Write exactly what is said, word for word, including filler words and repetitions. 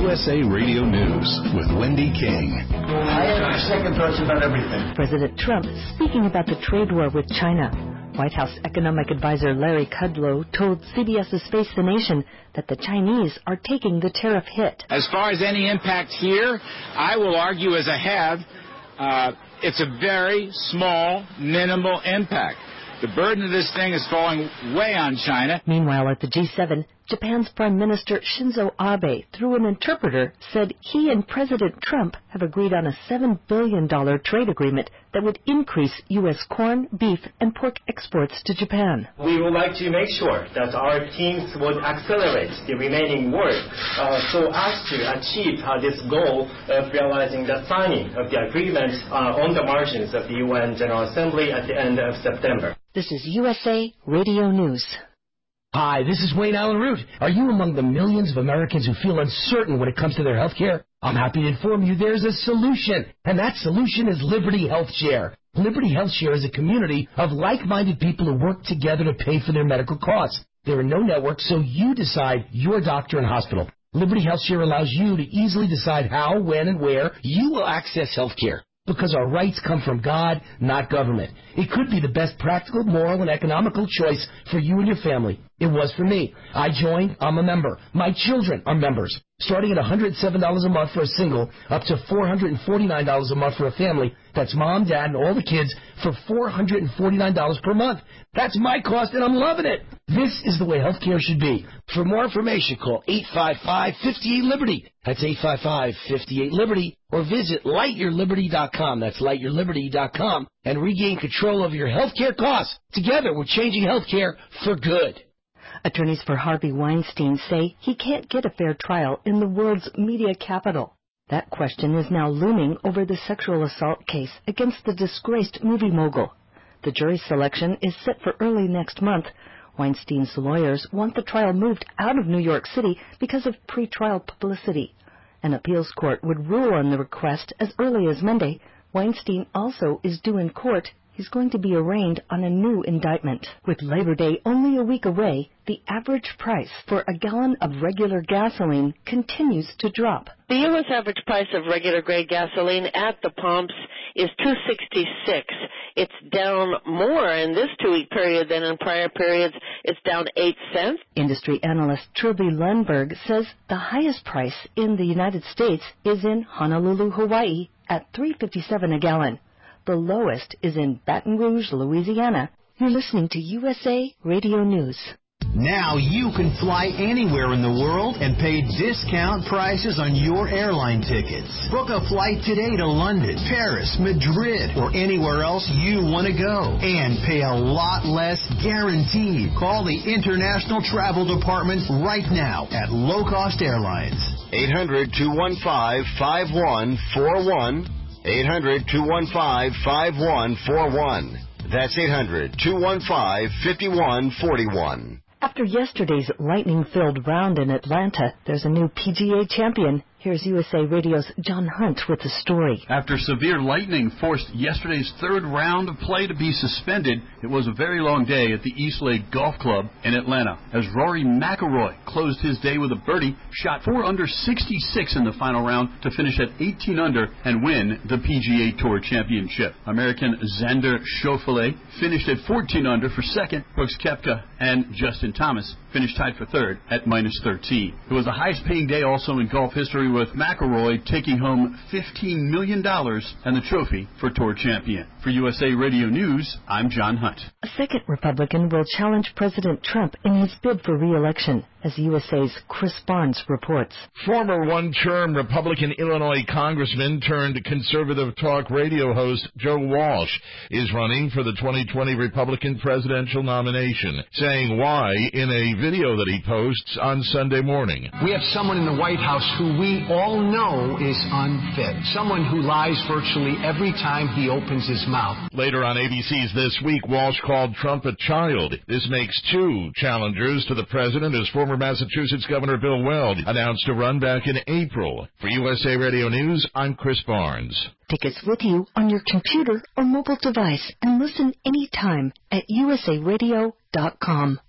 U S A Radio News with Wendy King. I have second thoughts about everything. President Trump speaking about the trade war with China. White House economic advisor Larry Kudlow told CBS's Face the Nation that the Chinese are taking the tariff hit. As far as any impact here, I will argue, as I have, uh, it's a very small, minimal impact. The burden of this thing is falling way on China. Meanwhile, at the G seven, Japan's Prime Minister Shinzo Abe, through an interpreter, said he and President Trump have agreed on a seven billion dollars trade agreement that would increase U S corn, beef, and pork exports to Japan. We would like to make sure that our teams would accelerate the remaining work uh, so as to achieve uh, this goal of realizing the signing of the agreement uh, on the margins of the U N General Assembly at the end of September. This is U S A Radio News. Hi, this is Wayne Allen Root. Are you among the millions of Americans who feel uncertain when it comes to their health care? I'm happy to inform you there's a solution, and that solution is Liberty Health Share. Liberty Health Share is a community of like-minded people who work together to pay for their medical costs. There are no networks, so you decide your doctor and hospital. Liberty Health Share allows you to easily decide how, when, and where you will access health care. Because our rights come from God, not government. It could be the best practical, moral, and economical choice for you and your family. It was for me. I joined. I'm a member. My children are members. Starting at one hundred seven dollars a month for a single, up to four hundred forty-nine dollars a month for a family. That's mom, dad, and all the kids for four hundred forty-nine dollars per month. That's my cost, and I'm loving it. This is the way healthcare should be. For more information, call eight five five, five eight, Liberty. That's eight five five, five eight, Liberty. Or visit light your liberty dot com. That's light your liberty dot com. And regain control over your healthcare costs. Together, we're changing healthcare for good. Attorneys for Harvey Weinstein say he can't get a fair trial in the world's media capital. That question is now looming over the sexual assault case against the disgraced movie mogul. The jury selection is set for early next month. Weinstein's lawyers want the trial moved out of New York City because of pretrial publicity. An appeals court would rule on the request as early as Monday. Weinstein also is due in court. He's going to be arraigned on a new indictment. With Labor Day only a week away, the average price for a gallon of regular gasoline continues to drop. The U S average price of regular grade gasoline at the pumps is two sixty-six. It's down more in this two-week period than in prior periods. It's down eight cents. Industry analyst Trilby Lundberg says the highest price in the United States is in Honolulu, Hawaii, at three fifty-seven a gallon. The lowest is in Baton Rouge, Louisiana. You're listening to U S A Radio News. Now you can fly anywhere in the world and pay discount prices on your airline tickets. Book a flight today to London, Paris, Madrid, or anywhere else you want to go. And pay a lot less guaranteed. Call the International Travel Department right now at Low Cost Airlines. eight hundred, two one five, five one four one. eight hundred, two one five, five one four one. That's eight hundred, two one five, five one four one. After yesterday's lightning-filled round in Atlanta, there's a new P G A champion. Here's U S A Radio's John Hunt with the story. After severe lightning forced yesterday's third round of play to be suspended, it was a very long day at the Eastlake Golf Club in Atlanta, as Rory McIlroy closed his day with a birdie, shot four under sixty-six in the final round to finish at eighteen under and win the P G A Tour Championship. American Xander Schauffele finished at fourteen under for second. Brooks Koepka and Justin Thomas finished tied for third at minus thirteen. It was the highest-paying day also in golf history, with McIlroy taking home fifteen million dollars and the trophy for Tour Champion. For U S A Radio News, I'm John Hunt. A second Republican will challenge President Trump in his bid for re-election, as U S A's Chris Barnes reports. Former one-term Republican Illinois Congressman turned conservative talk radio host Joe Walsh is running for the twenty twenty Republican presidential nomination, saying why in a video that he posts on Sunday morning. We have someone in the White House who we all know is unfit. Someone who lies virtually every time he opens his mouth. Later on A B C's This Week, Walsh called Trump a child. This makes two challengers to the president, as former Massachusetts Governor Bill Weld announced to run back in April. For U S A Radio News, I'm Chris Barnes. Take us with you on your computer or mobile device and listen anytime at U S A radio dot com.